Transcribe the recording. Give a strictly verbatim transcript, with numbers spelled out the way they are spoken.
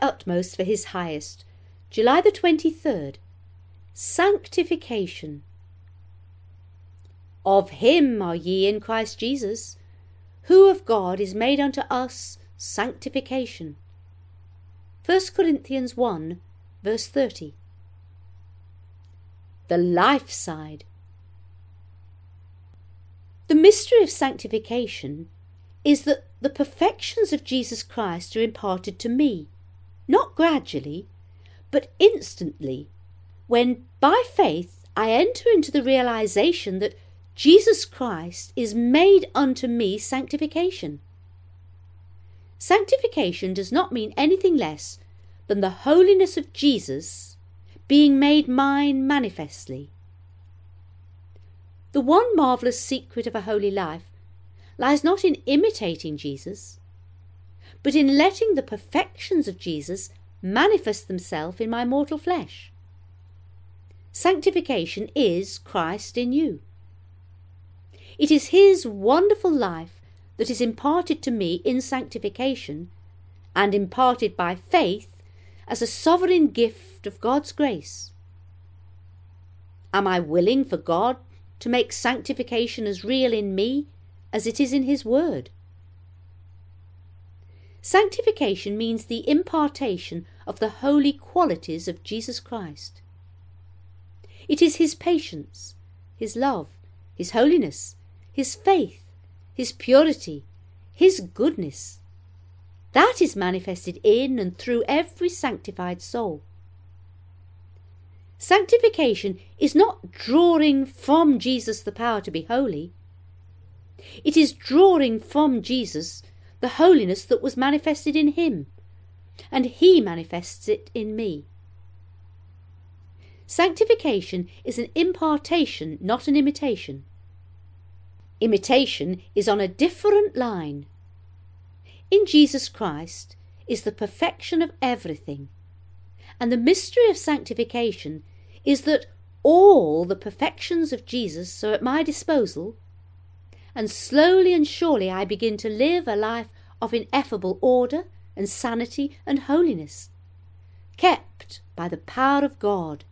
utmost for his highest. July the twenty-third. Sanctification. Of him are ye in Christ Jesus, who of God is made unto us sanctification. First Corinthians one, verse thirty. The life side. The mystery of sanctification is that the perfections of Jesus Christ are imparted to me, not gradually, but instantly, when by faith I enter into the realization that Jesus Christ is made unto me sanctification. Sanctification does not mean anything less than the holiness of Jesus being made mine manifestly. The one marvellous secret of a holy life lies not in imitating Jesus, but in letting the perfections of Jesus manifest themselves in my mortal flesh. Sanctification is Christ in you. It is his wonderful life that is imparted to me in sanctification, and imparted by faith as a sovereign gift of God's grace. Am I willing for God to make sanctification as real in me as it is in his word? Sanctification means the impartation of the holy qualities of Jesus Christ. It is his patience, his love, his holiness, his faith, his purity, his goodness. That is manifested in and through every sanctified soul. Sanctification is not drawing from Jesus the power to be holy. It is drawing from Jesus the holiness that was manifested in him, and he manifests it in me. Sanctification is an impartation, not an imitation. Imitation is on a different line. In Jesus Christ is the perfection of everything, and the mystery of sanctification is that all the perfections of Jesus are at my disposal, and slowly and surely I begin to live a life of ineffable order and sanity and holiness, kept by the power of God.